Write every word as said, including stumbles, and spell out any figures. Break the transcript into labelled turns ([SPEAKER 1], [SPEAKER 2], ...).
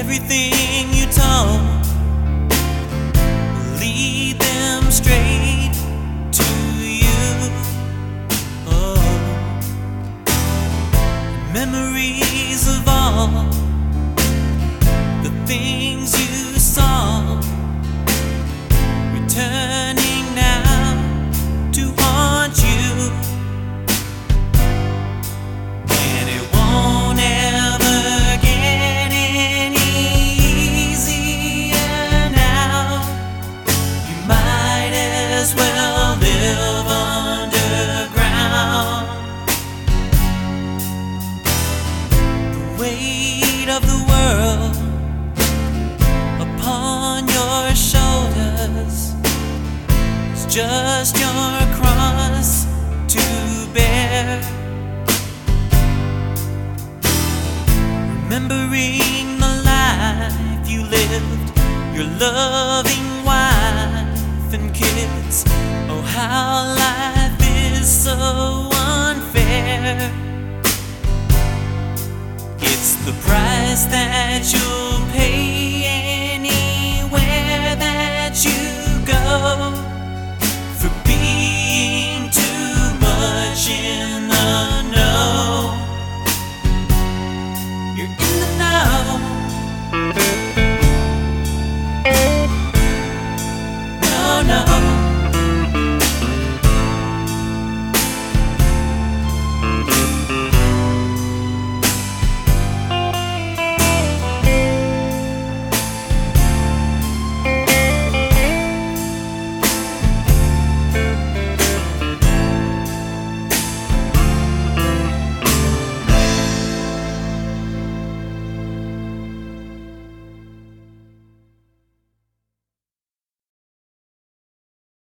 [SPEAKER 1] everything you told will lead them straight to you. Oh, memories of all the things you saw, returning now to haunt you. And it won't ever get any easier now. You might as well live underground. The weight of the world upon your shoulders, it's just your cross to bear. Remembering the life you lived, your loving wife and kids. Oh, how life is so unfair. It's the price that you'll pay anywhere that you go, for being too much in the know.